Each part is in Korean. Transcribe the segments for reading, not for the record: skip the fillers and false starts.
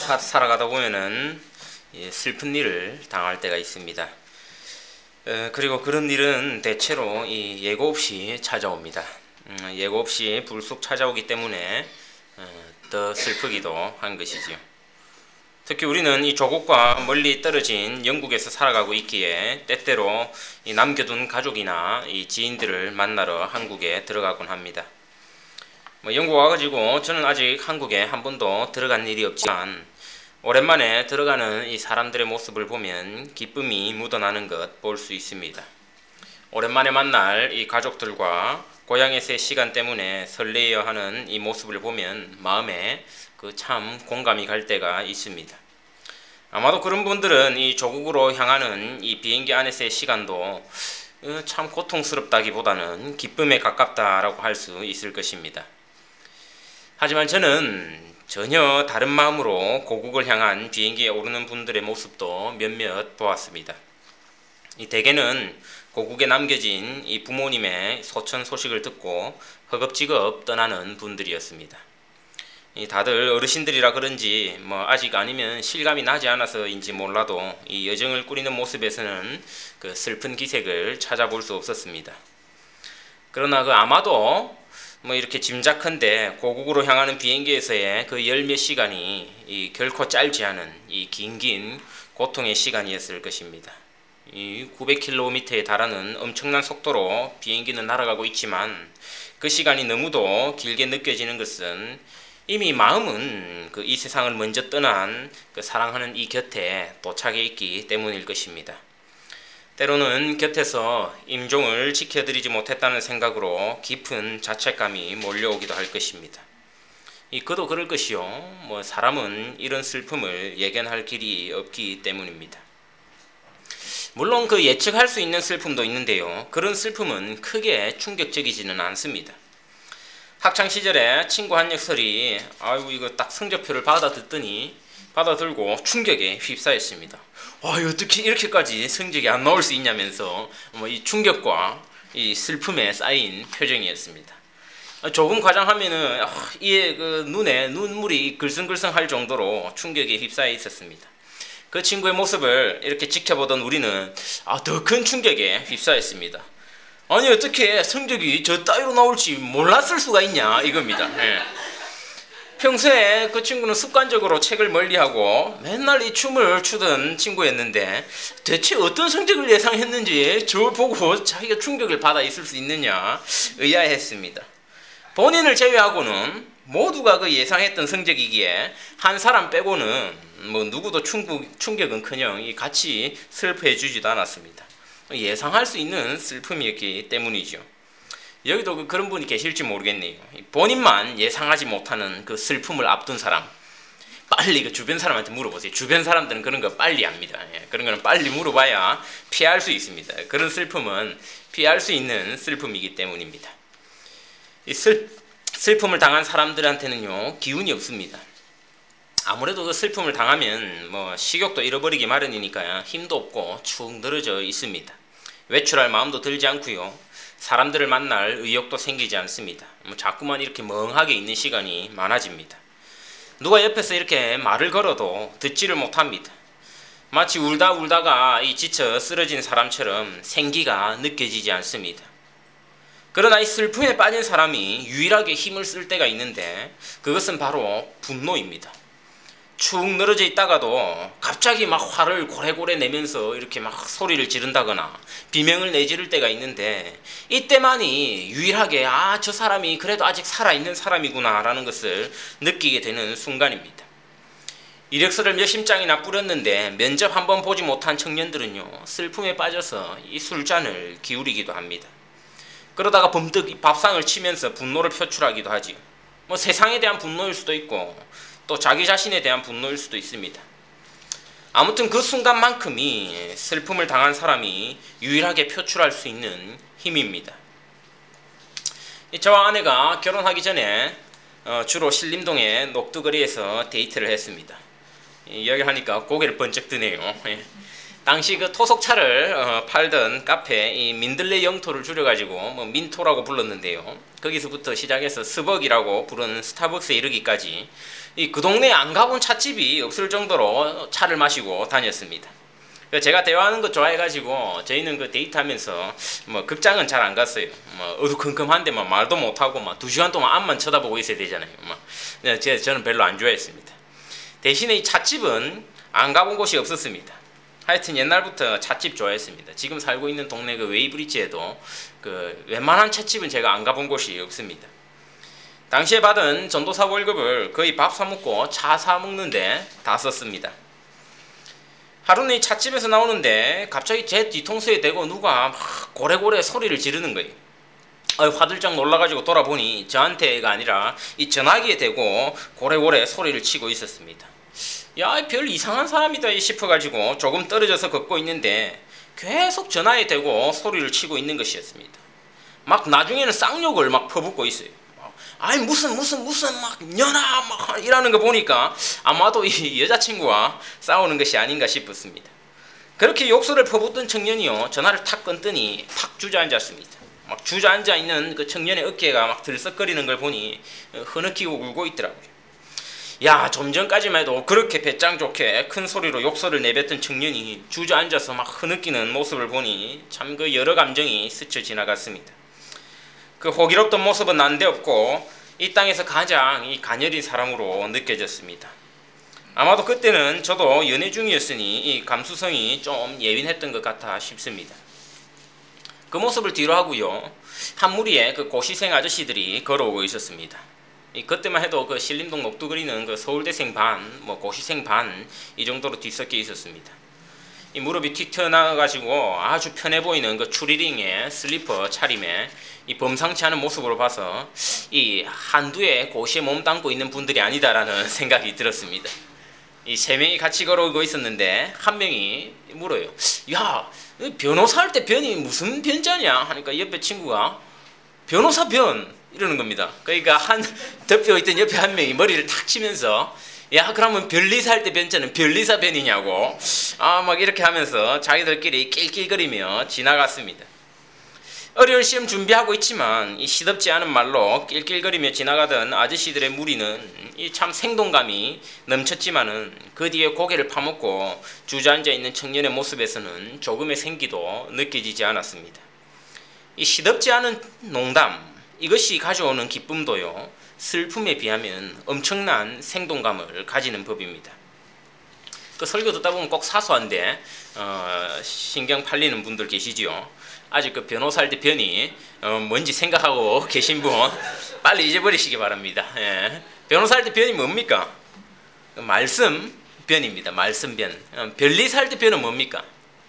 살아가다 보면은 슬픈 일을 당할 때가 있습니다. 그리고 그런 일은 대체로 예고 없이 찾아옵니다. 예고 없이 불쑥 찾아오기 때문에 더 슬프기도 한 것이지요. 특히 우리는 이 조국과 멀리 떨어진 영국에서 살아가고 있기에 때때로 남겨둔 가족이나 지인들을 만나러 한국에 들어가곤 합니다. 영국 와가지고 저는 아직 한국에 한 번도 들어간 일이 없지만 오랜만에 들어가는 이 사람들의 모습을 보면 기쁨이 묻어나는 것 볼 수 있습니다. 오랜만에 만날 이 가족들과 고향에서의 시간 때문에 설레어 하는 이 모습을 보면 마음에 참 공감이 갈 때가 있습니다. 아마도 그런 분들은 이 조국으로 향하는 이 비행기 안에서의 시간도 참 고통스럽다기보다는 기쁨에 가깝다라고 할 수 있을 것입니다. 하지만 저는 전혀 다른 마음으로 고국을 향한 비행기에 오르는 분들의 모습도 몇몇 보았습니다. 대개는 고국에 남겨진 이 부모님의 소천 소식을 듣고 허겁지겁 떠나는 분들이었습니다. 다들 어르신들이라 그런지 아직 아니면 실감이 나지 않아서인지 몰라도 이 여정을 꾸리는 모습에서는 슬픈 기색을 찾아볼 수 없었습니다. 그러나 아마도 이렇게 짐작컨대 고국으로 향하는 비행기에서의 열 몇 시간이 결코 짧지 않은 이 긴 고통의 시간이었을 것입니다. 900km에 달하는 엄청난 속도로 비행기는 날아가고 있지만 그 시간이 너무도 길게 느껴지는 것은 이미 마음은 이 세상을 먼저 떠난 사랑하는 이 곁에 도착해 있기 때문일 것입니다. 때로는 곁에서 임종을 지켜드리지 못했다는 생각으로 깊은 자책감이 몰려오기도 할 것입니다. 그도 그럴 것이요. 사람은 이런 슬픔을 예견할 길이 없기 때문입니다. 물론 예측할 수 있는 슬픔도 있는데요. 그런 슬픔은 크게 충격적이지는 않습니다. 학창시절에 친구 한 녀석이 이거 딱 성적표를 받아들고 충격에 휩싸였습니다. 어떻게 이렇게까지 성적이 안 나올 수 있냐면서 이 충격과 이 슬픔에 쌓인 표정이었습니다. 조금 과장하면은 이에 눈에 눈물이 글썽글썽할 정도로 충격에 휩싸여 있었습니다. 그 친구의 모습을 이렇게 지켜보던 우리는 더 큰 충격에 휩싸였습니다. 아니 어떻게 성적이 저 따위로 나올지 몰랐을 수가 있냐 이겁니다. 평소에 그 친구는 습관적으로 책을 멀리하고 맨날 이 춤을 추던 친구였는데 대체 어떤 성적을 예상했는지 저를 보고 자기가 충격을 받아 있을 수 있느냐 의아했습니다. 본인을 제외하고는 모두가 예상했던 성적이기에 한 사람 빼고는 누구도 충격은커녕 같이 슬퍼해 주지도 않았습니다. 예상할 수 있는 슬픔이었기 때문이죠. 여기도 그런 분이 계실지 모르겠네요. 본인만 예상하지 못하는 슬픔을 앞둔 사람, 빨리 주변 사람한테 물어보세요. 주변 사람들은 그런 거 빨리 압니다. 그런 거는 빨리 물어봐야 피할 수 있습니다. 그런 슬픔은 피할 수 있는 슬픔이기 때문입니다. 이 슬픔을 당한 사람들한테는요 기운이 없습니다. 아무래도 슬픔을 당하면 식욕도 잃어버리기 마련이니까 힘도 없고 축 늘어져 있습니다. 외출할 마음도 들지 않고요. 사람들을 만날 의욕도 생기지 않습니다. 자꾸만 이렇게 멍하게 있는 시간이 많아집니다. 누가 옆에서 이렇게 말을 걸어도 듣지를 못합니다. 마치 울다가 지쳐 쓰러진 사람처럼 생기가 느껴지지 않습니다. 그러나 이 슬픔에 빠진 사람이 유일하게 힘을 쓸 때가 있는데 그것은 바로 분노입니다. 축 늘어져 있다가도 갑자기 화를 고래고래 내면서 이렇게 소리를 지른다거나 비명을 내지를 때가 있는데 이때만이 유일하게 저 사람이 그래도 아직 살아있는 사람이구나 라는 것을 느끼게 되는 순간입니다. 이력서를 몇십 장이나 뿌렸는데 면접 한번 보지 못한 청년들은요 슬픔에 빠져서 이 술잔을 기울이기도 합니다. 그러다가 범뜩 밥상을 치면서 분노를 표출하기도 하지요. 세상에 대한 분노일 수도 있고 또 자기 자신에 대한 분노일 수도 있습니다. 아무튼 그 순간만큼이 슬픔을 당한 사람이 유일하게 표출할 수 있는 힘입니다. 저와 아내가 결혼하기 전에 주로 신림동의 녹두거리에서 데이트를 했습니다. 이야기를 하니까 고개를 번쩍 드네요. 당시 그 토속차를 팔던 카페 이 민들레 영토를 줄여가지고 뭐 민토라고 불렀는데요. 거기서부터 시작해서 스벅이라고 부르는 스타벅스에 이르기까지 그 동네에 안 가본 찻집이 없을 정도로 차를 마시고 다녔습니다. 제가 대화하는 거 좋아해가지고 저희는 그 데이트하면서 뭐 극장은 잘 안 갔어요. 뭐 어두컴컴한데 막 말도 못하고 막 2시간 동안 앞만 쳐다보고 있어야 되잖아요. 저는 별로 안 좋아했습니다. 대신에 이 찻집은 안 가본 곳이 없었습니다. 하여튼 옛날부터 찻집 좋아했습니다. 지금 살고 있는 동네 그 웨이브리지에도 그 웬만한 찻집은 제가 안 가본 곳이 없습니다. 당시에 받은 전도사 월급을 거의 밥 사먹고 차 사먹는데 다 썼습니다. 하루는 이 찻집에서 나오는데 갑자기 제 뒤통수에 대고 누가 막 고래고래 소리를 지르는 거예요. 화들짝 놀라가지고 돌아보니 저한테가 아니라 이 전화기에 대고 고래고래 소리를 치고 있었습니다. 야, 별 이상한 사람이다 싶어가지고 조금 떨어져서 걷고 있는데 계속 전화에 대고 소리를 치고 있는 것이었습니다. 막 나중에는 쌍욕을 막 퍼붓고 있어요. 아이 무슨 막 년아 막 이러는 거 보니까 아마도 이 여자친구와 싸우는 것이 아닌가 싶었습니다. 그렇게 욕설을 퍼붓던 청년이요, 전화를 탁 끊더니 탁 주저앉았습니다. 막 주저앉아 있는 그 청년의 어깨가 막 들썩거리는 걸 보니 흐느끼고 울고 있더라고요. 야, 좀 전까지만 해도 그렇게 배짱 좋게 큰 소리로 욕설을 내뱉던 청년이 주저앉아서 막 흐느끼는 모습을 보니 참 그 여러 감정이 스쳐 지나갔습니다. 그 호기롭던 모습은 난데없고 이 땅에서 가장 이 가녀린 사람으로 느껴졌습니다. 아마도 그때는 저도 연애 중이었으니 이 감수성이 좀 예민했던 것 같아 싶습니다. 그 모습을 뒤로 하고요, 한 무리의 그 고시생 아저씨들이 걸어오고 있었습니다. 그때만 해도 그 신림동 녹두거리는 그 서울대생 반, 뭐 고시생 반 이 정도로 뒤섞여 있었습니다. 이 무릎이 튀 튀어나와가지고 아주 편해 보이는 그 추리링의 슬리퍼 차림에 이 범상치 않은 모습으로 봐서 이 한두에 고시에 몸담고 있는 분들이 아니다라는 생각이 들었습니다. 이 세 명이 같이 걸어오고 있었는데 한 명이 물어요. 야, 변호사 할 때 변이 무슨 변자냐 하니까 옆에 친구가 변호사 변 이러는 겁니다. 그러니까 한 덮여 있던 옆에 한 명이 머리를 탁 치면서 야, 그러면 변리사 할 때 변자는 변리사 변이냐고 막 이렇게 하면서 자기들끼리 낄낄거리며 지나갔습니다. 어려운 시험 준비하고 있지만 이 시덥지 않은 말로 낄낄거리며 지나가던 아저씨들의 무리는 이 참 생동감이 넘쳤지만은 그 뒤에 고개를 파묻고 주저앉아 있는 청년의 모습에서는 조금의 생기도 느껴지지 않았습니다. 이 시덥지 않은 농담, 이것이 가져오는 기쁨도요, 슬픔에 비하면 엄청난 생동감을 가지는 법입니다. 그 설교 듣다 보면 꼭 사소한데 신경 팔리는 분들 계시지요. 아직 그 변호사 할 때 변이 뭔지 생각하고 계신 분 빨리 잊어버리시기 바랍니다. 예. 변호사 할 때 변이 뭡니까? 말씀 변입니다. 말씀 변. 변리사 할 때 변은 뭡니까?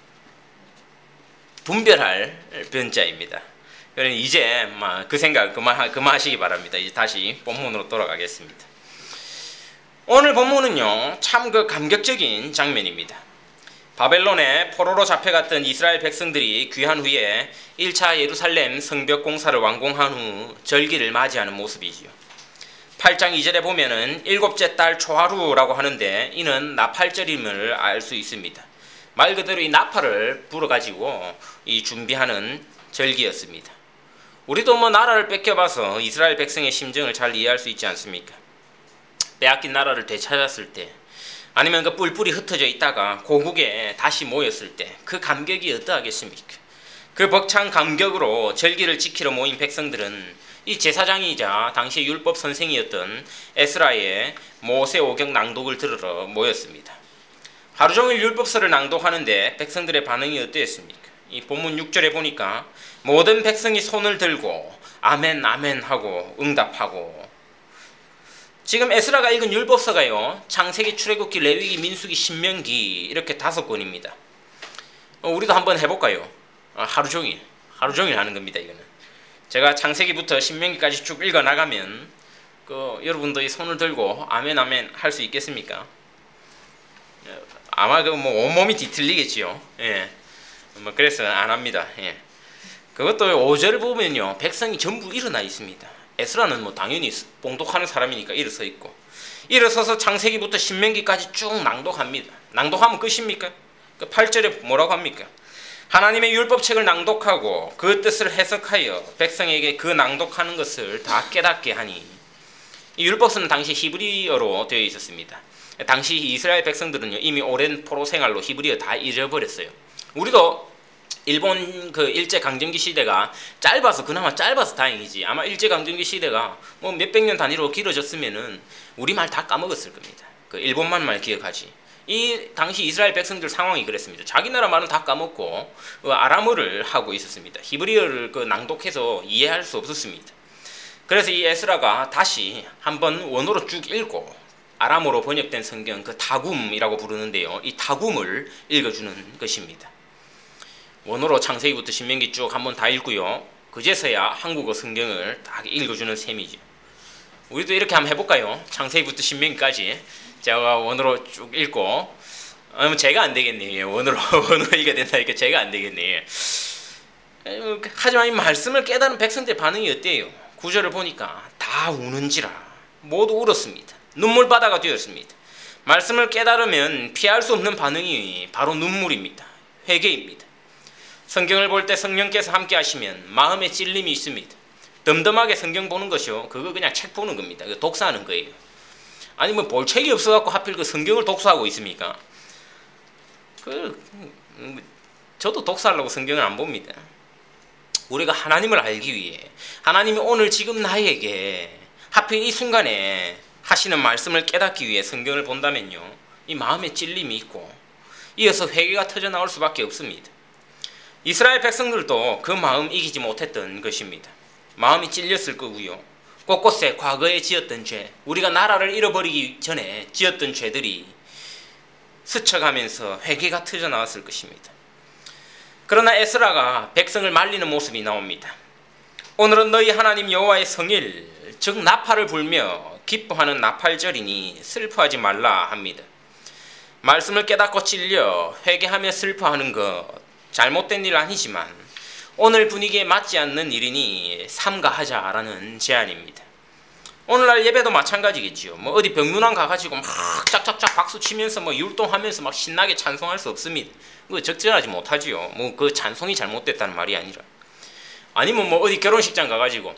분별할 변자입니다. 그러니 이제 그 생각 그만하시기 바랍니다. 이제 다시 본문으로 돌아가겠습니다. 오늘 본문은요, 참 그 감격적인 장면입니다. 바벨론에 포로로 잡혀갔던 이스라엘 백성들이 귀한 후에 1차 예루살렘 성벽 공사를 완공한 후 절기를 맞이하는 모습이지요. 8장 2절에 보면은 일곱째 달 초하루라고 하는데 이는 나팔절임을 알 수 있습니다. 말 그대로 이 나팔을 불어가지고 이 준비하는 절기였습니다. 우리도 뭐 나라를 뺏겨봐서 이스라엘 백성의 심정을 잘 이해할 수 있지 않습니까? 빼앗긴 나라를 되찾았을 때, 아니면 그 뿔뿔이 흩어져 있다가 고국에 다시 모였을 때 그 감격이 어떠하겠습니까? 그 벅찬 감격으로 절기를 지키러 모인 백성들은 이 제사장이자 당시 율법 선생이었던 에스라의 모세오경 낭독을 들으러 모였습니다. 하루 종일 율법서를 낭독하는데 백성들의 반응이 어떠했습니까? 이 본문 6절에 보니까 모든 백성이 손을 들고 아멘 아멘 하고 응답하고, 지금 에스라가 읽은 율법서가요, 창세기, 출애굽기, 레위기, 민수기, 신명기 이렇게 5권입니다. 우리도 한번 해볼까요? 하루 종일 하는 겁니다. 이거는 제가 창세기부터 신명기까지 쭉 읽어 나가면 여러분도 이 손을 들고 아멘 아멘 할 수 있겠습니까? 아마 온몸이 뒤틀리겠지요. 예. 그래서 안 합니다. 예. 그것도 5절 보면요, 백성이 전부 일어나 있습니다. 에스라는 당연히 봉독하는 사람이니까 일어서 있고, 일어서서 창세기부터 신명기까지 쭉 낭독합니다. 낭독하면 끝입니까? 그 8절에 뭐라고 합니까? 하나님의 율법책을 낭독하고 그 뜻을 해석하여 백성에게 그 낭독하는 것을 다 깨닫게 하니. 이 율법서는 당시 히브리어로 되어 있었습니다. 당시 이스라엘 백성들은요, 이미 오랜 포로 생활로 히브리어 다 잊어버렸어요. 우리도 일본 그 일제강점기 시대가 그나마 짧아서 다행이지, 아마 일제강점기 시대가 뭐 몇백 년 단위로 길어졌으면은 우리말 다 까먹었을 겁니다. 그 일본말만 기억하지. 이 당시 이스라엘 백성들 상황이 그랬습니다. 자기 나라 말은 다 까먹고 아람어를 하고 있었습니다. 히브리어를 낭독해서 이해할 수 없었습니다. 그래서 이 에스라가 다시 한번 원어로 쭉 읽고 아람어로 번역된 성경, 그 다굼이라고 부르는데요, 이 다굼을 읽어주는 것입니다. 원어로 창세기부터 신명기 쭉 한번 다 읽고요, 그제서야 한국어 성경을 다 읽어주는 셈이죠. 우리도 이렇게 한번 해볼까요? 창세기부터 신명기까지 제가 원어로 쭉 읽고, 제가 안 되겠네요. 원어로 읽어야 된다니까 제가 안 되겠네요. 하지만 이 말씀을 깨달은 백성들의 반응이 어때요? 9절을 보니까 다 우는지라 모두 울었습니다. 눈물바다가 되었습니다. 말씀을 깨달으면 피할 수 없는 반응이 바로 눈물입니다. 회개입니다. 성경을 볼 때 성령께서 함께 하시면 마음에 찔림이 있습니다. 덤덤하게 성경 보는 것이요, 그거 그냥 책 보는 겁니다. 독서하는 거예요. 아니 뭐 볼 책이 없어갖고 하필 그 성경을 독서하고 있습니까? 저도 독서하려고 성경을 안 봅니다. 우리가 하나님을 알기 위해, 하나님이 오늘 지금 나에게 하필 이 순간에 하시는 말씀을 깨닫기 위해 성경을 본다면요, 이 마음에 찔림이 있고 이어서 회개가 터져 나올 수밖에 없습니다. 이스라엘 백성들도 그 마음 이기지 못했던 것입니다. 마음이 찔렸을 거고요, 곳곳에 과거에 지었던 죄, 우리가 나라를 잃어버리기 전에 지었던 죄들이 스쳐가면서 회개가 터져 나왔을 것입니다. 그러나 에스라가 백성을 말리는 모습이 나옵니다. 오늘은 너희 하나님 여호와의 성일, 즉 나팔을 불며 기뻐하는 나팔절이니 슬퍼하지 말라 합니다. 말씀을 깨닫고 찔려 회개하며 슬퍼하는 것, 잘못된 일 아니지만 오늘 분위기에 맞지 않는 일이니 삼가하자라는 제안입니다. 오늘날 예배도 마찬가지겠지요. 뭐 어디 병문안 가가지고 막 짝짝짝 박수 치면서 뭐 율동하면서 막 신나게 찬송할 수 없습니다. 그거 적절하지 못하지요. 뭐 그 찬송이 잘못됐다는 말이 아니라. 아니면 뭐 어디 결혼식장 가가지고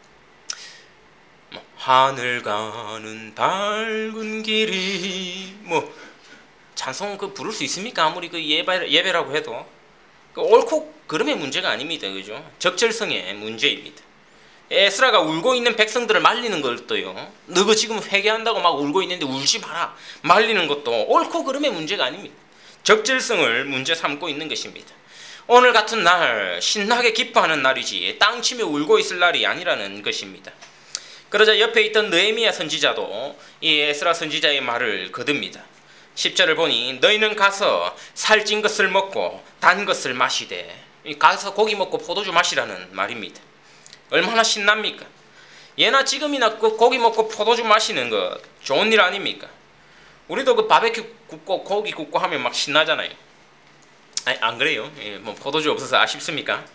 뭐 하늘 가는 밝은 길이 뭐 찬송 그 부를 수 있습니까? 아무리 그 예배라고 해도 그 옳고 그름의 문제가 아닙니다. 그죠? 적절성의 문제입니다. 에스라가 울고 있는 백성들을 말리는 것도요, 너가 지금 회개한다고 막 울고 있는데 울지 마라, 말리는 것도 옳고 그름의 문제가 아닙니다. 적절성을 문제 삼고 있는 것입니다. 오늘 같은 날 신나게 기뻐하는 날이지 땅 치며 울고 있을 날이 아니라는 것입니다. 그러자 옆에 있던 느헤미야 선지자도 이 에스라 선지자의 말을 거듭니다. 10절을 보니 너희는 가서 살찐 것을 먹고 단 것을 마시되, 가서 고기 먹고 포도주 마시라는 말입니다. 얼마나 신납니까? 예나 지금이나 그 고기 먹고 포도주 마시는 거 좋은 일 아닙니까? 우리도 그 바베큐 굽고 고기 굽고 하면 막 신나잖아요. 아니, 안 그래요? 예, 뭐 포도주 없어서 아쉽습니까?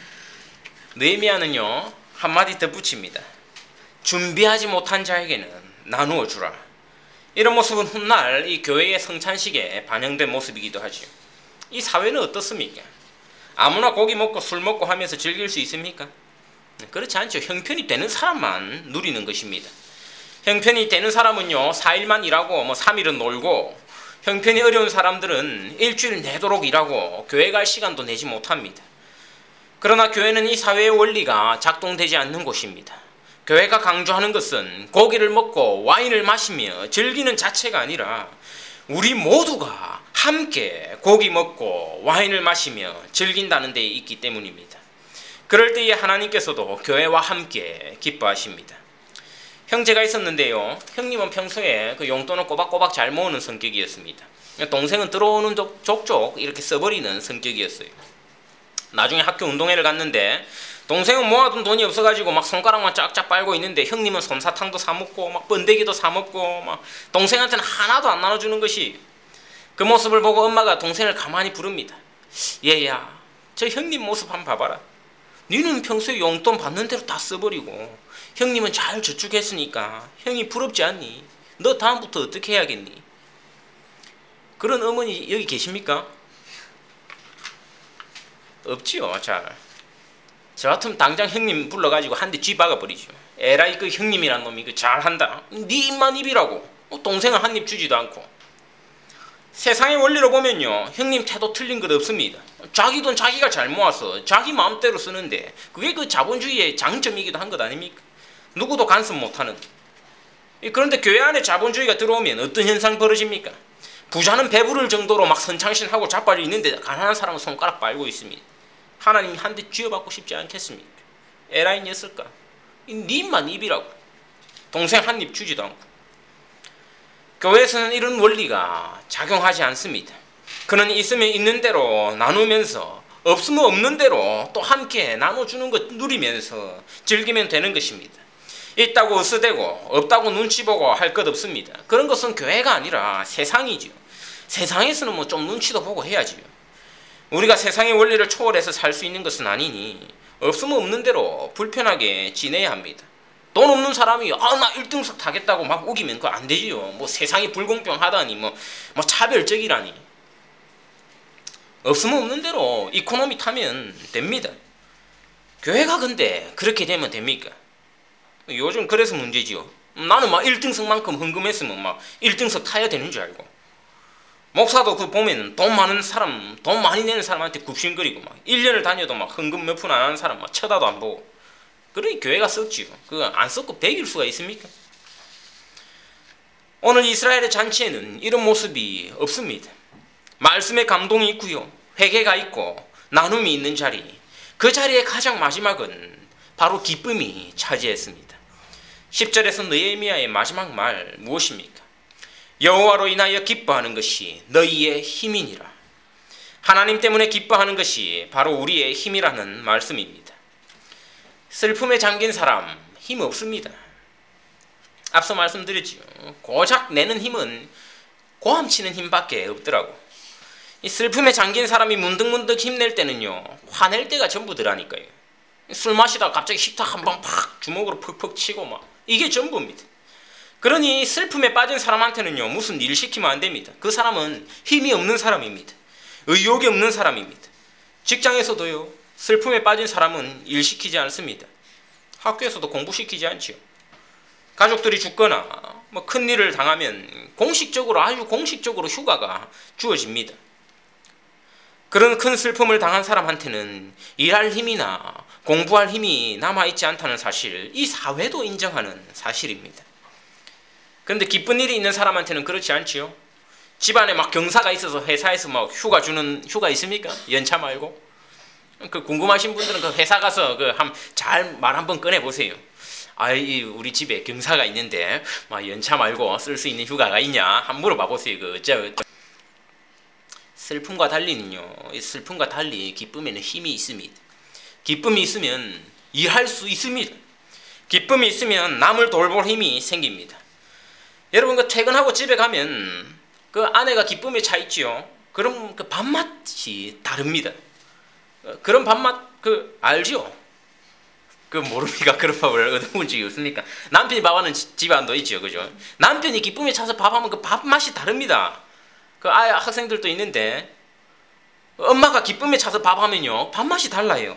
느헤미야는요 한마디 덧붙입니다. 준비하지 못한 자에게는 나누어 주라. 이런 모습은 훗날 이 교회의 성찬식에 반영된 모습이기도 하죠. 이 사회는 어떻습니까? 아무나 고기 먹고 술 먹고 하면서 즐길 수 있습니까? 그렇지 않죠. 형편이 되는 사람만 누리는 것입니다. 형편이 되는 사람은요 4일만 일하고 뭐 3일은 놀고, 형편이 어려운 사람들은 일주일 내도록 일하고 교회 갈 시간도 내지 못합니다. 그러나 교회는 이 사회의 원리가 작동되지 않는 곳입니다. 교회가 강조하는 것은 고기를 먹고 와인을 마시며 즐기는 자체가 아니라 우리 모두가 함께 고기 먹고 와인을 마시며 즐긴다는 데 있기 때문입니다. 그럴 때에 하나님께서도 교회와 함께 기뻐하십니다. 형제가 있었는데요, 형님은 평소에 그 용돈을 꼬박꼬박 잘 모으는 성격이었습니다. 동생은 들어오는 족족 이렇게 써버리는 성격이었어요. 나중에 학교 운동회를 갔는데 동생은 모아둔 돈이 없어가지고 막 손가락만 쫙쫙 빨고 있는데 형님은 솜사탕도 사먹고 막 번데기도 사먹고 막 동생한테는 하나도 안 나눠주는 것이, 그 모습을 보고 엄마가 동생을 가만히 부릅니다. 얘야, 저 형님 모습 한번 봐봐라. 니는 평소에 용돈 받는 대로 다 써버리고 형님은 잘 저축했으니까 형이 부럽지 않니? 너 다음부터 어떻게 해야겠니? 그런 어머니 여기 계십니까? 없지요. 잘. 저 같으면 당장 형님 불러가지고 한 대 쥐 박아버리죠. 에라이 그 형님이란 놈이 그 잘한다. 네 입만 입이라고. 동생은 한 입 주지도 않고. 세상의 원리로 보면요, 형님 태도 틀린 것 없습니다. 자기 돈 자기가 잘 모아서 자기 마음대로 쓰는데 그게 그 자본주의의 장점이기도 한 것 아닙니까? 누구도 간섭 못하는. 그런데 교회 안에 자본주의가 들어오면 어떤 현상 벌어집니까? 부자는 배부를 정도로 막 선창신하고 자빠져 있는데 가난한 사람은 손가락 빨고 있습니다. 하나님이 한 대 쥐어받고 싶지 않겠습니까? 에라이 녀석아, 니만 입이라고. 동생 한 입 주지도 않고. 교회에서는 이런 원리가 작용하지 않습니다. 그는 있으면 있는 대로 나누면서 없으면 없는 대로 또 함께 나눠주는 것 누리면서 즐기면 되는 것입니다. 있다고 으스대고 없다고 눈치 보고 할 것 없습니다. 그런 것은 교회가 아니라 세상이지요. 세상에서는 뭐 좀 눈치도 보고 해야지요. 우리가 세상의 원리를 초월해서 살 수 있는 것은 아니니 없으면 없는 대로 불편하게 지내야 합니다. 돈 없는 사람이 나 1등석 타겠다고 막 우기면 그거 안 되지요. 뭐 세상이 불공평하다니 뭐 차별적이라니. 없으면 없는 대로 이코노미 타면 됩니다. 교회가 근데 그렇게 되면 됩니까? 요즘 그래서 문제지요. 나는 막 1등석만큼 헌금했으면 막 1등석 타야 되는 줄 알고. 목사도 그 보면 돈 많은 사람, 돈 많이 내는 사람한테 굽신거리고 막 1년을 다녀도 막 헌금 몇 푼 안 하는 사람 막 쳐다도 안 보고. 그러니 교회가 썩지요. 그거 안 썩고 배길 수가 있습니까? 오늘 이스라엘의 잔치에는 이런 모습이 없습니다. 말씀에 감동이 있고요. 회개가 있고 나눔이 있는 자리. 그 자리의 가장 마지막은 바로 기쁨이 차지했습니다. 10절에서 느헤미야의 마지막 말 무엇입니까? 여호와로 인하여 기뻐하는 것이 너희의 힘이니라. 하나님 때문에 기뻐하는 것이 바로 우리의 힘이라는 말씀입니다. 슬픔에 잠긴 사람 힘 없습니다. 앞서 말씀드렸지요. 고작 내는 힘은 고함치는 힘밖에 없더라고. 이 슬픔에 잠긴 사람이 문득문득 힘낼 때는요, 화낼 때가 전부더라니까요. 술 마시다가 갑자기 식탁 한 번 팍 주먹으로 퍽퍽 치고 막 이게 전부입니다. 그러니 슬픔에 빠진 사람한테는요, 무슨 일 시키면 안 됩니다. 그 사람은 힘이 없는 사람입니다. 의욕이 없는 사람입니다. 직장에서도요, 슬픔에 빠진 사람은 일 시키지 않습니다. 학교에서도 공부시키지 않지요. 가족들이 죽거나 뭐 큰일을 당하면 아주 공식적으로 휴가가 주어집니다. 그런 큰 슬픔을 당한 사람한테는 일할 힘이나 공부할 힘이 남아있지 않다는 사실, 이 사회도 인정하는 사실입니다. 그런데 기쁜 일이 있는 사람한테는 그렇지 않지요. 집안에 막 경사가 있어서 회사에서 막 휴가 주는 휴가 있습니까? 연차 말고. 그 궁금하신 분들은 그 회사 가서 잘 말 한번 꺼내 보세요. 우리 집에 경사가 있는데 막 연차 말고 쓸 수 있는 휴가가 있냐? 한번 물어봐 보세요. 슬픔과 달리 기쁨에는 힘이 있습니다. 기쁨이 있으면 일할 수 있습니다. 기쁨이 있으면 남을 돌볼 힘이 생깁니다. 여러분, 퇴근하고 집에 가면 그 아내가 기쁨에 차 있지요. 그럼 그 밥맛이 다릅니다. 그런 밥맛 알죠? 모릅니까? 그런 밥을 얻어본 적이 없습니까? 남편이 밥하는 집안도 있죠, 그죠? 남편이 기쁨에 차서 밥하면 그 밥맛이 다릅니다. 학생들도 있는데 엄마가 기쁨에 차서 밥하면요, 밥맛이 달라요.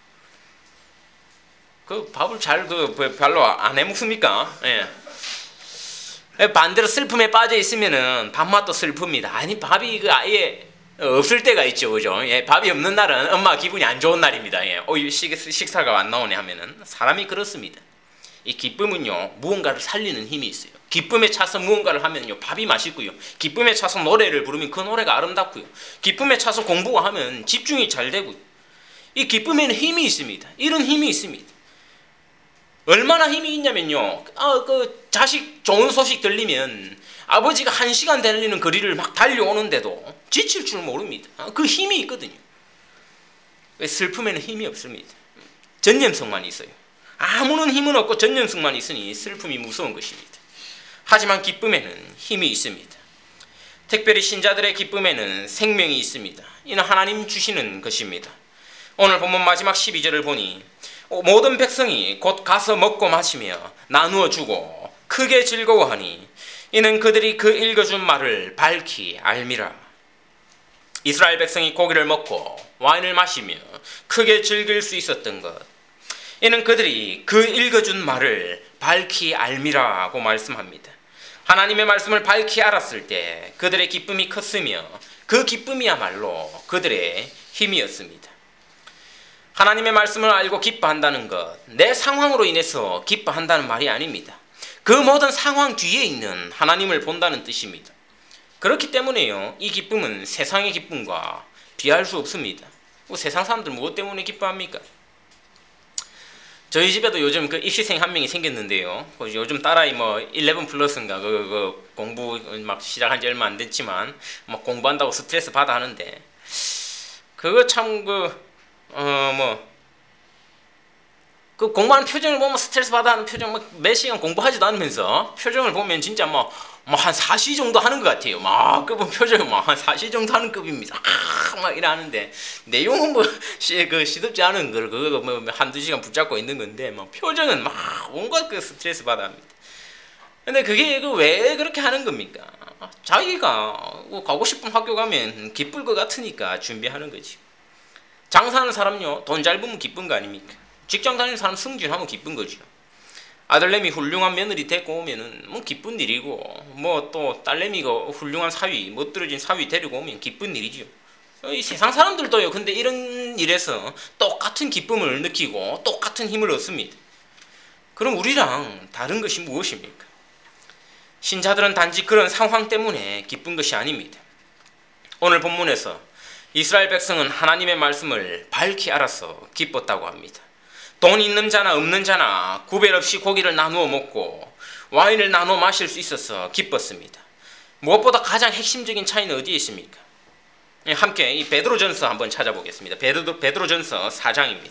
밥을 별로 안 해먹습니까? 예. 반대로 슬픔에 빠져 있으면은 밥맛도 슬픕니다. 아니, 밥이 아예 없을 때가 있죠, 그죠? 예, 밥이 없는 날은 엄마 기분이 안 좋은 날입니다. 예. 식사가 안 나오네 하면은 사람이 그렇습니다. 이 기쁨은요, 무언가를 살리는 힘이 있어요. 기쁨에 차서 무언가를 하면요, 밥이 맛있고요. 기쁨에 차서 노래를 부르면 그 노래가 아름답고요. 기쁨에 차서 공부가 하면 집중이 잘 되고요. 이 기쁨에는 힘이 있습니다. 이런 힘이 있습니다. 얼마나 힘이 있냐면요, 자식 좋은 소식 들리면 아버지가 1시간 달리는 거리를 막 달려오는데도 지칠 줄 모릅니다. 그 힘이 있거든요. 슬픔에는 힘이 없습니다. 전념성만 있어요. 아무런 힘은 없고 전념성만 있으니 슬픔이 무서운 것입니다. 하지만 기쁨에는 힘이 있습니다. 특별히 신자들의 기쁨에는 생명이 있습니다. 이는 하나님 주시는 것입니다. 오늘 본문 마지막 12절을 보니 모든 백성이 곧 가서 먹고 마시며 나누어 주고 크게 즐거워하니 이는 그들이 그 읽어준 말을 밝히 알미라. 이스라엘 백성이 고기를 먹고 와인을 마시며 크게 즐길 수 있었던 것, 이는 그들이 그 읽어준 말을 밝히 알미라고 말씀합니다. 하나님의 말씀을 밝히 알았을 때 그들의 기쁨이 컸으며 그 기쁨이야말로 그들의 힘이었습니다. 하나님의 말씀을 알고 기뻐한다는 것, 내 상황으로 인해서 기뻐한다는 말이 아닙니다. 그 모든 상황 뒤에 있는 하나님을 본다는 뜻입니다. 그렇기 때문에요, 이 기쁨은 세상의 기쁨과 비할 수 없습니다. 세상 사람들 무엇 때문에 기뻐합니까? 저희 집에도 요즘 그 입시생 한 명이 생겼는데요. 요즘 딸아이 11 플러스인가 그 공부 막 시작한 지 얼마 안 됐지만 막 공부한다고 스트레스 받아 하는데, 그거 참 그 공부하는 표정을 보면 스트레스 받아 하는 표정, 몇 시간 공부하지도 않으면서 표정을 보면 진짜 한 4시 정도 하는 것 같아요. 막 그분 표정이 한 4시 정도 하는 급입니다. 막 이러는데 내용은 시덥지 않은 걸 그거 한두 시간 붙잡고 있는 건데 표정은 막 온갖 그 스트레스 받아 합니다. 근데 그게 왜 그렇게 하는 겁니까? 자기가 가고 싶은 학교 가면 기쁠 것 같으니까 준비하는 거지. 장사하는 사람요, 돈 잘 벌면 기쁜 거 아닙니까? 직장 다니는 사람 승진하면 기쁜 거죠. 아들내미 훌륭한 며느리 데리고 오면은 기쁜 일이고, 또 딸내미가 훌륭한 사위, 멋들어진 사위 데리고 오면 기쁜 일이죠. 이 세상 사람들도요, 근데 이런 일에서 똑같은 기쁨을 느끼고 똑같은 힘을 얻습니다. 그럼 우리랑 다른 것이 무엇입니까? 신자들은 단지 그런 상황 때문에 기쁜 것이 아닙니다. 오늘 본문에서 이스라엘 백성은 하나님의 말씀을 밝히 알아서 기뻤다고 합니다. 돈 있는 자나 없는 자나 구별 없이 고기를 나누어 먹고 와인을 나누어 마실 수 있어서 기뻤습니다. 무엇보다 가장 핵심적인 차이는 어디에 있습니까? 함께 이 베드로전서 한번 찾아보겠습니다. 베드로전서 4장입니다.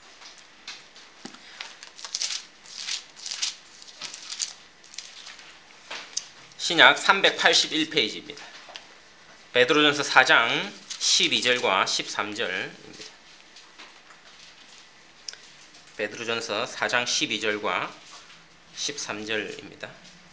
신약 381페이지입니다. 베드로전서 4장 12절과 13절입니다. 베드로전서 4장 12절과 13절입니다.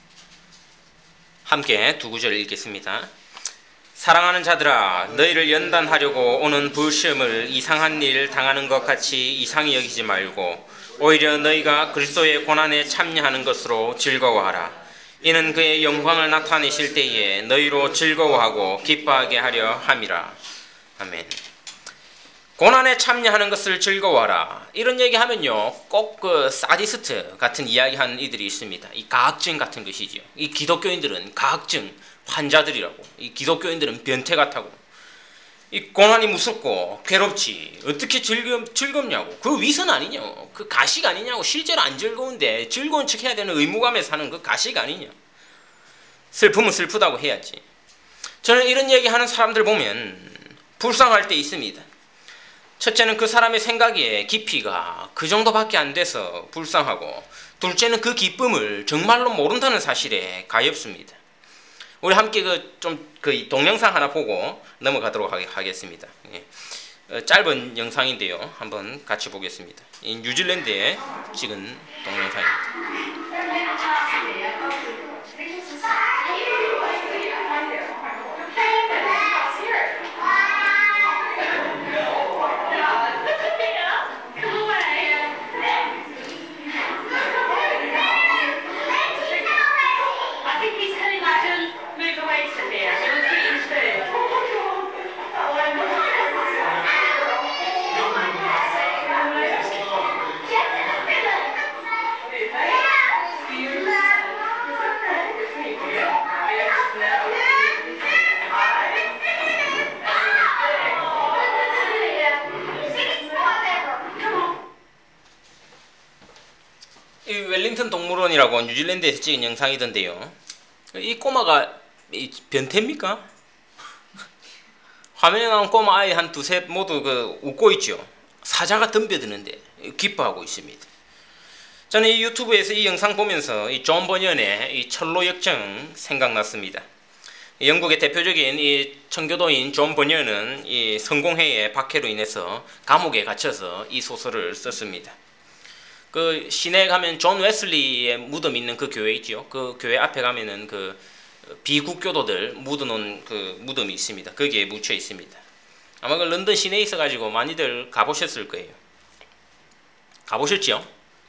함께 두 구절 읽겠습니다. 사랑하는 자들아, 너희를 연단하려고 오는 불시험을 이상한 일 당하는 것 같이 이상히 여기지 말고 오히려 너희가 그리스도의 고난에 참여하는 것으로 즐거워하라. 이는 그의 영광을 나타내실 때에 너희로 즐거워하고 기뻐하게 하려 함이라. 아멘. 고난에 참여하는 것을 즐거워하라. 이런 얘기하면요, 꼭 그 사디스트 같은 이야기하는 이들이 있습니다. 이 가학증 같은 것이죠. 이 기독교인들은 가학증 환자들이라고. 이 기독교인들은 변태 같다고. 이 고난이 무섭고 괴롭지. 어떻게 즐겁냐고. 그 위선 아니냐고. 그 가식 아니냐고. 실제로 안 즐거운데 즐거운 척 해야 되는 의무감에 사는 그 가식 아니냐. 슬픔은 슬프다고 해야지. 저는 이런 얘기하는 사람들 보면 불쌍할 때 있습니다. 첫째는 그 사람의 생각에 깊이가 그 정도밖에 안 돼서 불쌍하고, 둘째는 그 기쁨을 정말로 모른다는 사실에 가엾습니다. 우리 함께 그 동영상 하나 보고 넘어가도록 하겠습니다. 짧은 영상인데요, 한번 같이 보겠습니다. 이 뉴질랜드에 찍은 동영상입니다. 이 웰링턴 동물원이라고 뉴질랜드에서 찍은 영상이던데요. 이 꼬마가 변태입니까? 화면에 나온 꼬마 아이 한 두셋 모두 웃고 있죠. 사자가 덤벼드는데 기뻐하고 있습니다. 저는 이 유튜브에서 이 영상 보면서 이 존 버년의 이 철로 역정 생각났습니다. 영국의 대표적인 이 청교도인 존 버년은 이 성공회의 박해로 인해서 감옥에 갇혀서 이 소설을 썼습니다. 그 시내에 가면 존 웨슬리의 무덤 있는 그 교회 있죠. 그 교회 앞에 가면은 그 비국교도들 묻어놓은 그 무덤이 있습니다. 거기에 묻혀 있습니다. 아마 그 런던 시내에 있어가지고 많이들 가보셨을 거예요. 가보셨죠?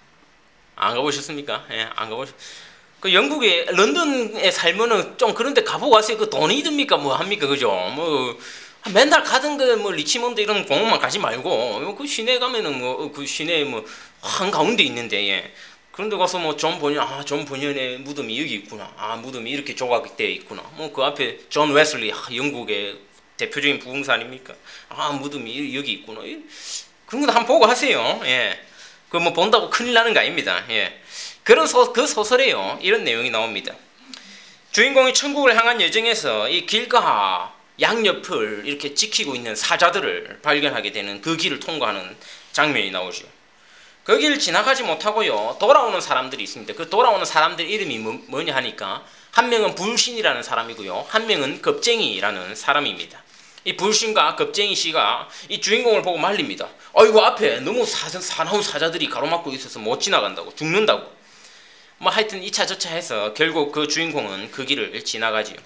안 가보셨습니까? 예, 안 가보셨. 그 영국에 런던에 살면은 좀 그런데 가보고 왔어요. 그 돈이 듭니까? 뭐 합니까? 그죠? 뭐 맨날 가던 그 뭐 리치몬드 이런 공원만 가지 말고 그 시내 가면은 뭐 그 시내 뭐 한가운데 있는데 예. 그런데 가서 뭐 존 버년의 무덤이 여기 있구나. 무덤이 이렇게 조각되어 있구나. 뭐 그 앞에 존 웨슬리 영국의 대표적인 부흥사 아닙니까? 무덤이 여기 있구나. 그런 거 한번 보고 하세요. 예. 그 뭐 본다고 큰일 나는 거 아닙니다. 예. 그런 그 소설에요. 이런 내용이 나옵니다. 주인공이 천국을 향한 여정에서 이 길과 양옆을 이렇게 지키고 있는 사자들을 발견하게 되는 그 길을 통과하는 장면이 나오죠. 그 길을 지나가지 못하고요. 돌아오는 사람들이 있습니다. 그 돌아오는 사람들 이름이 뭐냐 하니까 한 명은 불신이라는 사람이고요. 한 명은 겁쟁이라는 사람입니다. 이 불신과 겁쟁이 씨가 이 주인공을 보고 말립니다. 아이고 앞에 너무 사나운 사자들이 가로막고 있어서 못 지나간다고 죽는다고. 뭐 하여튼 이차 저차 해서 결국 그 주인공은 그 길을 지나가지요.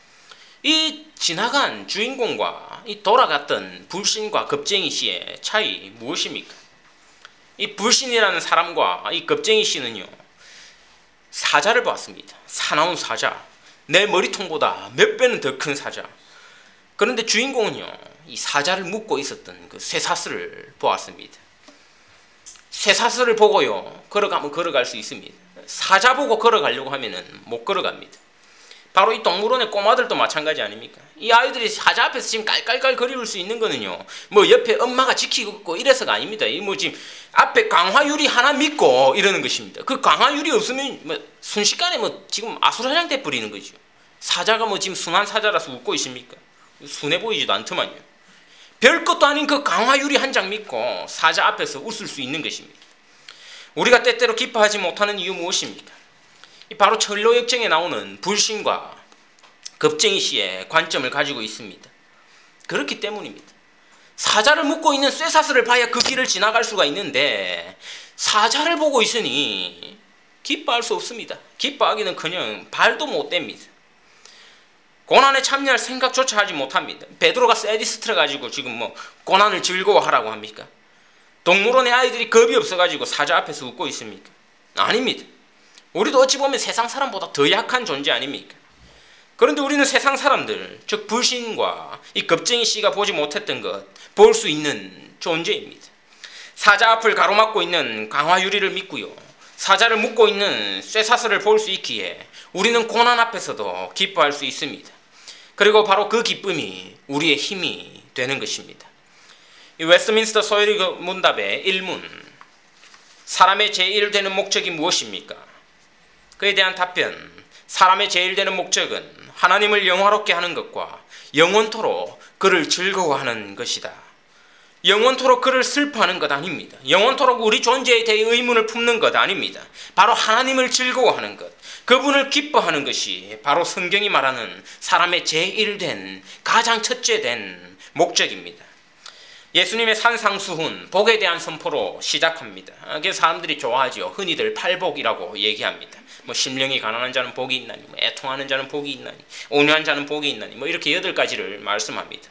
이 지나간 주인공과 이 돌아갔던 불신과 겁쟁이 씨의 차이 무엇입니까? 이 불신이라는 사람과 이 겁쟁이 씨는요. 사자를 보았습니다. 사나운 사자. 내 머리통보다 몇 배는 더 큰 사자. 그런데 주인공은요. 이 사자를 묶고 있었던 그 쇠사슬을 보았습니다. 쇠사슬을 보고요. 걸어가면 걸어갈 수 있습니다. 사자 보고 걸어가려고 하면은 못 걸어갑니다. 바로 이 동물원의 꼬마들도 마찬가지 아닙니까? 이 아이들이 사자 앞에서 지금 깔깔깔 거릴 수 있는 거는요. 뭐 옆에 엄마가 지키고 있고 이래서가 아닙니다. 이 뭐 지금 앞에 강화유리 하나 믿고 이러는 것입니다. 그 강화유리 없으면 뭐 순식간에 뭐 지금 아수라장 돼 버리는 거죠. 사자가 뭐 지금 순한 사자라서 웃고 있습니까? 순해 보이지도 않더만요. 별것도 아닌 그 강화유리 한 장 믿고 사자 앞에서 웃을 수 있는 것입니다. 우리가 때때로 기뻐하지 못하는 이유 무엇입니까? 바로 철로역정에 나오는 불신과 겁쟁이 씨의 관점을 가지고 있습니다. 그렇기 때문입니다. 사자를 묶고 있는 쇠사슬을 봐야 그 길을 지나갈 수가 있는데 사자를 보고 있으니 기뻐할 수 없습니다. 기뻐하기는커녕 발도 못 댑니다. 고난에 참여할 생각조차 하지 못합니다. 베드로가 세디스트를 가지고 지금 뭐 고난을 즐거워하라고 합니까? 동물원의 아이들이 겁이 없어가지고 사자 앞에서 웃고 있습니까? 아닙니다. 우리도 어찌 보면 세상 사람보다 더 약한 존재 아닙니까? 그런데 우리는 세상 사람들, 즉 불신과 이 겁쟁이 씨가 보지 못했던 것, 볼 수 있는 존재입니다. 사자 앞을 가로막고 있는 강화유리를 믿고요. 사자를 묶고 있는 쇠사슬을 볼 수 있기에 우리는 고난 앞에서도 기뻐할 수 있습니다. 그리고 바로 그 기쁨이 우리의 힘이 되는 것입니다. 이 웨스트민스터 소요리 문답의 1문, 사람의 제일 되는 목적이 무엇입니까? 그에 대한 답변, 사람의 제일 되는 목적은 하나님을 영화롭게 하는 것과 영원토록 그를 즐거워하는 것이다. 영원토록 그를 슬퍼하는 것 아닙니다. 영원토록 우리 존재에 대해 의문을 품는 것 아닙니다. 바로 하나님을 즐거워하는 것, 그분을 기뻐하는 것이 바로 성경이 말하는 사람의 제일된, 가장 첫째된 목적입니다. 예수님의 산상수훈, 복에 대한 선포로 시작합니다. 그래서 사람들이 좋아하죠. 흔히들 팔복이라고 얘기합니다. 뭐 심령이 가난한 자는 복이 있나니, 뭐 애통하는 자는 복이 있나니, 온유한 자는 복이 있나니, 뭐 이렇게 8가지를 말씀합니다.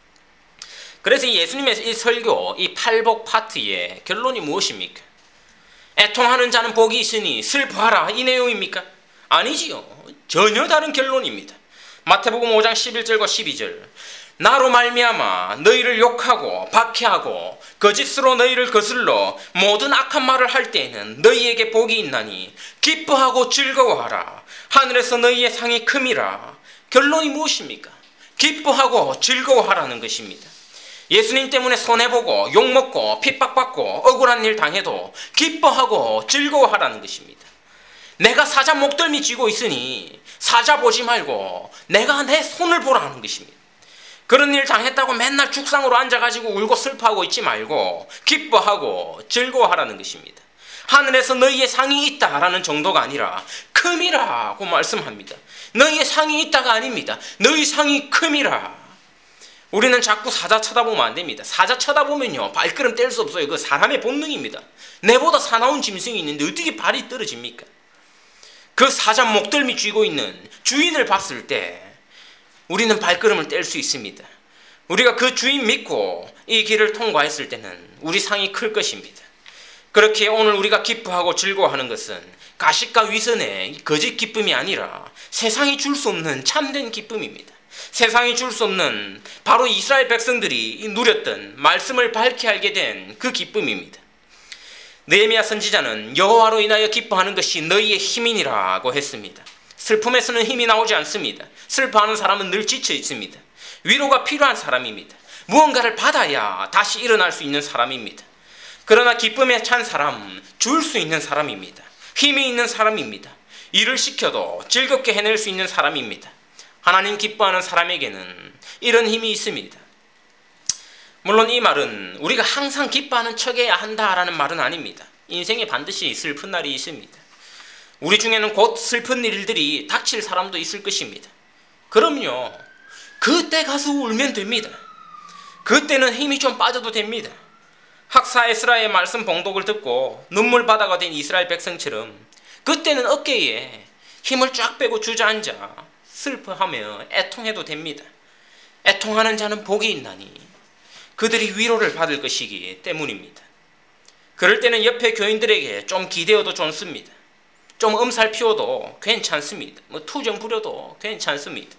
그래서 이 예수님의 이 설교, 이 팔복 파트의 결론이 무엇입니까? 애통하는 자는 복이 있으니 슬퍼하라, 이 내용입니까? 아니지요. 전혀 다른 결론입니다. 마태복음 5장 11절과 12절. 나로 말미암아 너희를 욕하고 박해하고 거짓으로 너희를 거슬러 모든 악한 말을 할 때에는 너희에게 복이 있나니 기뻐하고 즐거워하라. 하늘에서 너희의 상이 큼이라. 결론이 무엇입니까? 기뻐하고 즐거워하라는 것입니다. 예수님 때문에 손해보고 욕먹고 핍박받고 억울한 일 당해도 기뻐하고 즐거워하라는 것입니다. 내가 사자 목덜미 쥐고 있으니 사자 보지 말고 내가 내 손을 보라는 것입니다. 그런 일 당했다고 맨날 죽상으로 앉아가지고 울고 슬퍼하고 있지 말고 기뻐하고 즐거워하라는 것입니다. 하늘에서 너희의 상이 있다라는 정도가 아니라 큼이라고 말씀합니다. 너희의 상이 있다가 아닙니다. 너희 상이 큼이라. 우리는 자꾸 사자 쳐다보면 안 됩니다. 사자 쳐다보면요 발걸음 뗄 수 없어요. 그 사람의 본능입니다. 내보다 사나운 짐승이 있는데 어떻게 발이 떨어집니까? 그 사자 목덜미 쥐고 있는 주인을 봤을 때 우리는 발걸음을 뗄 수 있습니다. 우리가 그 주인 믿고 이 길을 통과했을 때는 우리 상이 클 것입니다. 그렇게 오늘 우리가 기뻐하고 즐거워하는 것은 가식과 위선의 거짓 기쁨이 아니라 세상이 줄 수 없는 참된 기쁨입니다. 세상이 줄 수 없는 바로 이스라엘 백성들이 누렸던 말씀을 밝히 알게 된 그 기쁨입니다. 느헤미야 선지자는 여호와로 인하여 기뻐하는 것이 너희의 힘이니라고 했습니다. 슬픔에서는 힘이 나오지 않습니다. 슬퍼하는 사람은 늘 지쳐 있습니다. 위로가 필요한 사람입니다. 무언가를 받아야 다시 일어날 수 있는 사람입니다. 그러나 기쁨에 찬 사람, 줄 수 있는 사람입니다. 힘이 있는 사람입니다. 일을 시켜도 즐겁게 해낼 수 있는 사람입니다. 하나님 기뻐하는 사람에게는 이런 힘이 있습니다. 물론 이 말은 우리가 항상 기뻐하는 척해야 한다라는 말은 아닙니다. 인생에 반드시 슬픈 날이 있습니다. 우리 중에는 곧 슬픈 일들이 닥칠 사람도 있을 것입니다. 그럼요, 그때 가서 울면 됩니다. 그때는 힘이 좀 빠져도 됩니다. 학사 에스라의 말씀 봉독을 듣고 눈물바다가 된 이스라엘 백성처럼 그때는 어깨에 힘을 쫙 빼고 주저앉아 슬퍼하며 애통해도 됩니다. 애통하는 자는 복이 있나니 그들이 위로를 받을 것이기 때문입니다. 그럴 때는 옆에 교인들에게 좀 기대어도 좋습니다. 좀 엄살 피워도 괜찮습니다. 투정 부려도 괜찮습니다.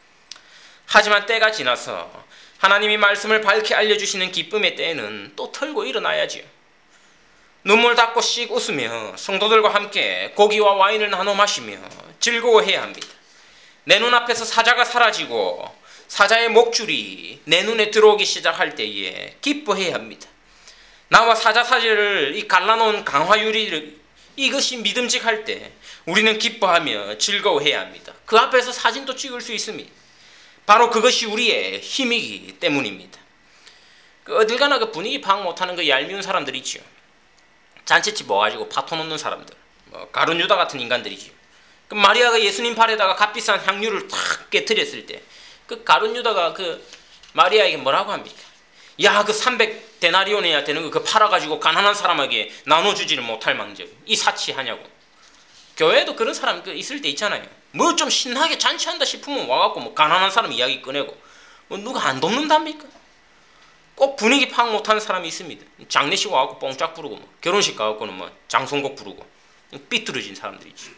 하지만 때가 지나서 하나님이 말씀을 밝히 알려주시는 기쁨의 때에는 또 털고 일어나야지요. 눈물 닦고 씩 웃으며 성도들과 함께 고기와 와인을 나눠 마시며 즐거워해야 합니다. 내 눈앞에서 사자가 사라지고 사자의 목줄이 내 눈에 들어오기 시작할 때에 기뻐해야 합니다. 나와 사자 사이를 갈라놓은 강화유리를 이것이 믿음직할 때 우리는 기뻐하며 즐거워해야 합니다. 그 앞에서 사진도 찍을 수 있습니다. 바로 그것이 우리의 힘이기 때문입니다. 어딜 가나 그 분위기 파악 못하는 그 얄미운 사람들 있지요. 잔치집 모아가지고 파토 놓는 사람들, 가룟 유다 같은 인간들이지요. 그 마리아가 예수님 발에다가 값비싼 향유를 탁 깨뜨렸을 때 그 가룟 유다가 그 마리아에게 뭐라고 합니까? 야, 그 300데나리온이나 되는 거 그 팔아가지고 가난한 사람에게 나눠주지를 못할 망정, 이 사치하냐고. 교회에도 그런 사람 있을 때 있잖아요. 뭐 좀 신나게 잔치한다 싶으면 와갖고 가난한 사람 이야기 꺼내고 누가 안 돕는답니까? 꼭 분위기 파악 못하는 사람이 있습니다. 장례식 와갖고 뽕짝 부르고 결혼식 가갖고는 장송곡 부르고 삐뚤어진 사람들이지.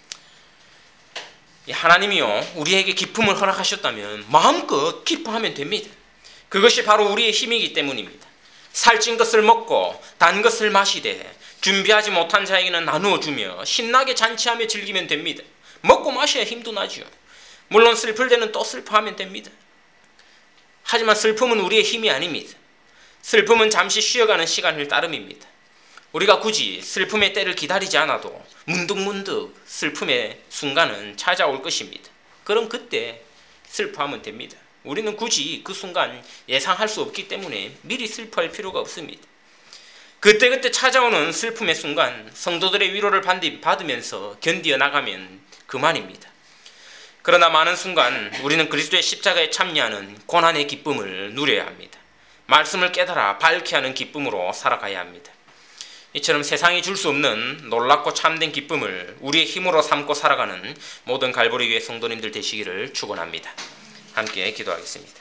하나님이요, 우리에게 기쁨을 허락하셨다면 마음껏 기뻐하면 됩니다. 그것이 바로 우리의 힘이기 때문입니다. 살찐 것을 먹고 단 것을 마시되 준비하지 못한 자에게는 나누어 주며 신나게 잔치하며 즐기면 됩니다. 먹고 마셔야 힘도 나죠. 물론 슬플 때는 또 슬퍼하면 됩니다. 하지만 슬픔은 우리의 힘이 아닙니다. 슬픔은 잠시 쉬어가는 시간일 따름입니다. 우리가 굳이 슬픔의 때를 기다리지 않아도 문득문득 슬픔의 순간은 찾아올 것입니다. 그럼 그때 슬퍼하면 됩니다. 우리는 굳이 그 순간 예상할 수 없기 때문에 미리 슬퍼할 필요가 없습니다. 그때그때 찾아오는 슬픔의 순간 성도들의 위로를 받으면서 견디어 나가면 그만입니다. 그러나 많은 순간 우리는 그리스도의 십자가에 참여하는 고난의 기쁨을 누려야 합니다. 말씀을 깨달아 밝히 하는 기쁨으로 살아가야 합니다. 이처럼 세상이 줄 수 없는 놀랍고 참된 기쁨을 우리의 힘으로 삼고 살아가는 모든 갈보리 교회 성도님들 되시기를 축원합니다. 함께 기도하겠습니다.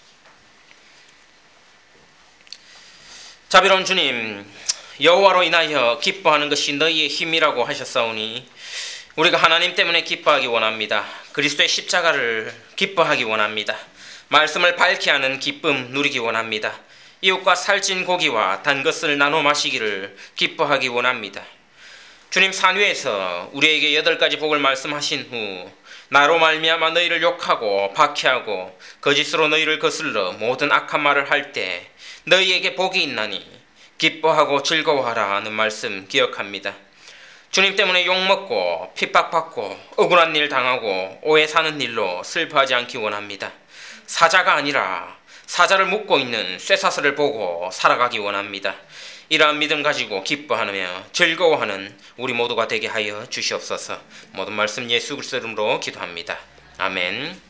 자비로운 주님, 여호와로 인하여 기뻐하는 것이 너희의 힘이라고 하셨사오니 우리가 하나님 때문에 기뻐하기 원합니다. 그리스도의 십자가를 기뻐하기 원합니다. 말씀을 밝히 하는 기쁨 누리기 원합니다. 이웃과 살찐 고기와 단 것을 나눠 마시기를 기뻐하기 원합니다. 주님, 산 위에서 우리에게 8가지 복을 말씀하신 후 나로 말미암아 너희를 욕하고 박해하고 거짓으로 너희를 거슬러 모든 악한 말을 할 때 너희에게 복이 있나니 기뻐하고 즐거워하라 하는 말씀 기억합니다. 주님 때문에 욕먹고 핍박받고 억울한 일 당하고 오해 사는 일로 슬퍼하지 않기 원합니다. 사자가 아니라 사자를 묶고 있는 쇠사슬을 보고 살아가기 원합니다. 이러한 믿음 가지고 기뻐하며 즐거워하는 우리 모두가 되게 하여 주시옵소서. 모든 말씀 예수 그리스도 이름으로 기도합니다. 아멘.